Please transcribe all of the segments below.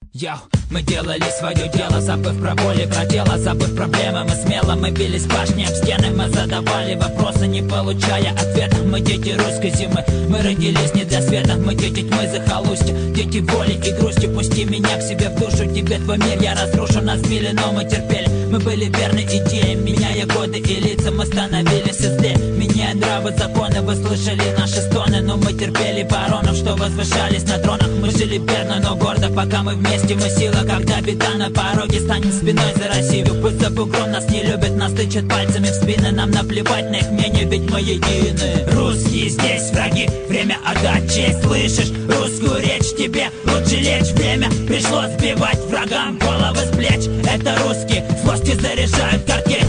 Йоу, мы делали свое дело, забыв про боли, про дело, забыв проблемы. Мы смело, мы бились башни об стены, мы задавали вопросы, не получая ответа. Мы дети русской зимы, мы родились не для света. Мы дети тьмы захолустья, дети воли и грусти. Пусти меня к себе в душу, тебе твой мир я разрушу. Нас били, но мы терпели, мы были верны идеям. Меняя годы и лица, мы становились злее. Меняя нравы, законы, вы слышали наши стоны. Но мы терпели баронов, что возвышались на тронах. Мы жили верно, но гордо, пока мы вместе. Мы сила, когда беда на пороге, станем спиной за Россию. Пусть за бугром нас не любят, нас тычат пальцами в спины. Нам наплевать на их мнение, ведь мы едины. Русские здесь враги, время отдать честь. Слышишь русскую речь, тебе лучше лечь. Время пришло сбивать врагам головы с плеч. Это русские, злости заряжают картечь.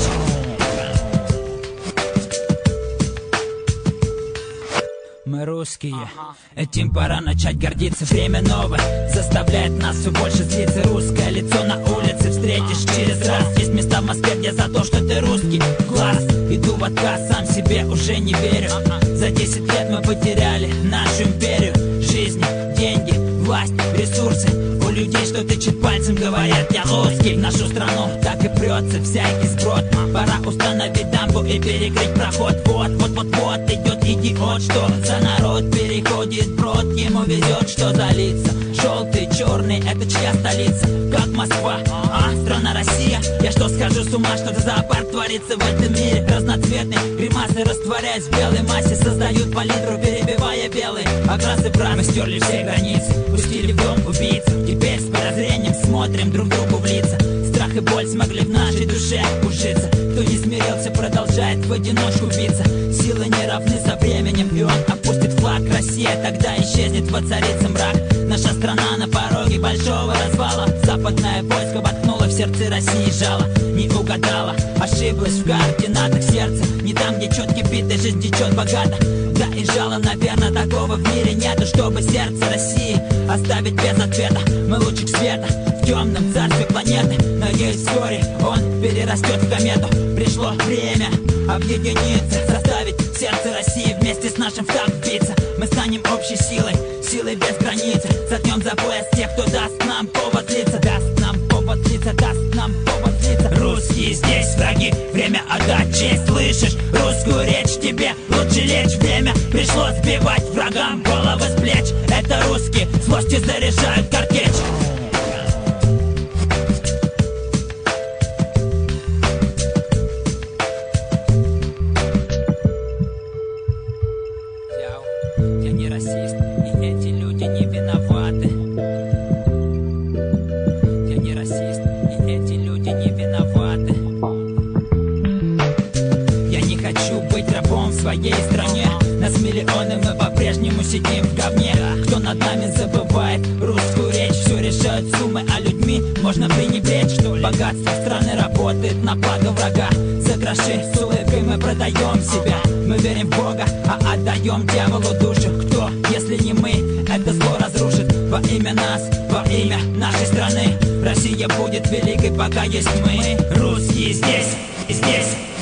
Мы русские, этим пора начать гордиться. Время новое заставляет нас все больше злиться. Русское лицо на улице встретишь через раз. Есть места в Москве, где за то, что ты русский глаз. Иду в отказ, сам себе уже не верю. За 10 лет мы потеряли нашу империю. Жизнь, деньги, власть, ресурсы. У людей, что тычет пальцем, говорят, я русский. В нашу страну так и прется всякий сброд. Пора установить дамбу и перекрыть проход. Вот идет идиот, что за народ переходит брод. Ему везет, что залиться. Желтый, черный, это чья столица? Как Москва, страна Россия. Я что скажу, с ума, что за зоопарк творится в этом мире. Разноцветные гримасы, растворяясь в белой массе, создают палитру, перебивая белые окрасы брат. Мы стерли все границы, пустили в дом убийцу. Теперь с подозрением смотрим друг другу в лица. Страх и боль смогли в нашей душе ужиться. Кто не смирился, продолжает в одиночку биться. Силы не равны со временем, и он опустит флаг. Россия тогда исчезнет, воцарится мрак. Наша страна на пороге большого развала. Западное войско воткнуло в сердце России жало. Не угадала, ошиблась в координатах сердца. Не там, где четкий бит, и жизнь течет богато. Да и жало, наверное, такого в мире нету, чтобы сердце России оставить без ответа. Мы лучик света в темном царстве планеты. Надеюсь, вскоре он перерастет в комету. Пришло время объединиться, заставить сердце России вместе с нашим в такт биться. Мы станем общей силой, силой без границы. Заткнем за пояс тех, кто даст нам повод злиться. Даст нам повод злиться, даст нам повод злиться. Русские здесь враги, время отдать честь. Слышишь русскую речь, тебе лучше лечь. Время пришло сбивать врагам головы с плеч. Это русские, злости заряжают картечь. Я не расист, и эти люди не виноваты. Я не расист, и эти люди не виноваты. Я не хочу быть рабом в своей стране. Нас миллионы, мы по-прежнему сидим в говне. Кто над нами забывает русскую речь? Все решают суммы, а людьми можно пренебречь. Богатство страны работает на благо врага. За гроши с улыбкой мы продаем себя. Мы верим в Бога, а отдаем дьяволу душу. Кто, если не мы, это зло разрушит. Во имя нас, во имя нашей страны. Россия будет великой, пока есть мы. Русские здесь и здесь.